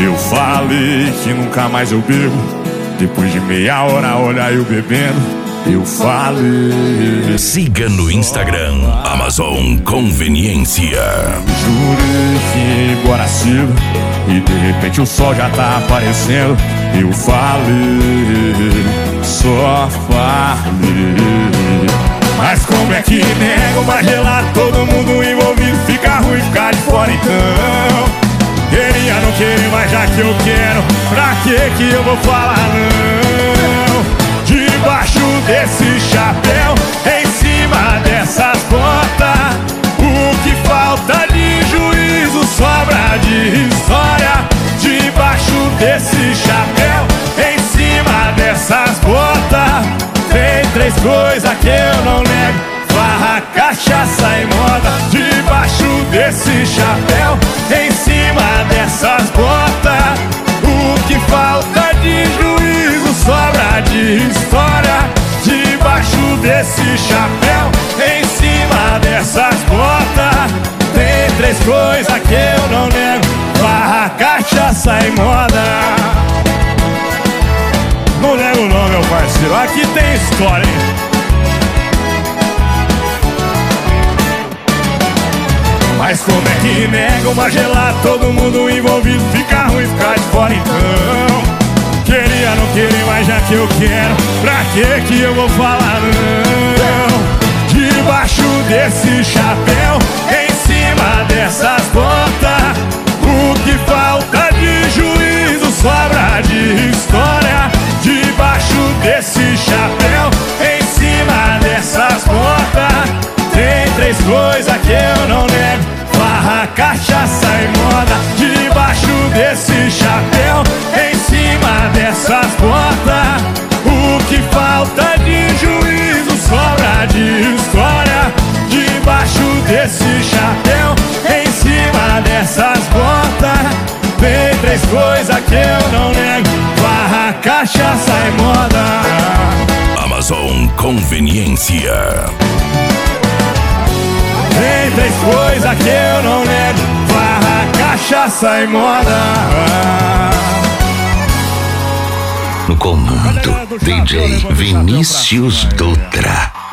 Eu falei que nunca mais eu bebo. Depois de meia hora, olha eu bebendo. Eu falei. Siga no Instagram Amazon Conveniência. Jurei que ia embora cedo e de repente o sol já tá aparecendo. Eu falei, só falei. Mas como é que nego uma gelada? Todo mundo envolvido fica ruim ficar de fora então. Queria não querer, mas já que eu quero, pra que eu vou falar não? Debaixo desse chapéu, em cima dessas botas, o que falta de juízo sobra de história. Debaixo desse chapéu, em cima dessas botas, tem três coisas que eu não nego: farra, cachaça e moda. Debaixo desse chapéu, em cima dessas botas, o que falta de juízo sobra de história. Debaixo desse chapéu, em cima dessas botas, tem três coisas que eu não nego: farra, cachaça e moda. Não nego não, meu parceiro, aqui tem história, hein? Mas como é que nega uma gelada? Todo mundo envolvido fica ruim ficar de fora então. Queria não querer, mas já que eu quero, pra que eu vou falar não? Debaixo desse chapéu, em cima dessas botas, o que falta de juízo sobra de história. Debaixo desse chapéu, em cima dessas botas, tem três coisas que eu não nego: farra, cachaça e moda. Debaixo desse chapéu, em cima dessas botas, o que falta de juízo sobra de história. Debaixo desse chapéu, em cima dessas botas, tem três coisas que eu não nego: farra, cachaça e moda. Amazon Conveniência. Tem três coisas que eu não nego: farra, cachaça e moda. No comando, DJ Vinícius Dutra.